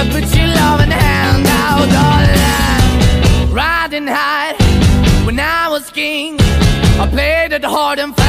put your loving hand out, darling. Riding high when I was king, I played it hard and fast.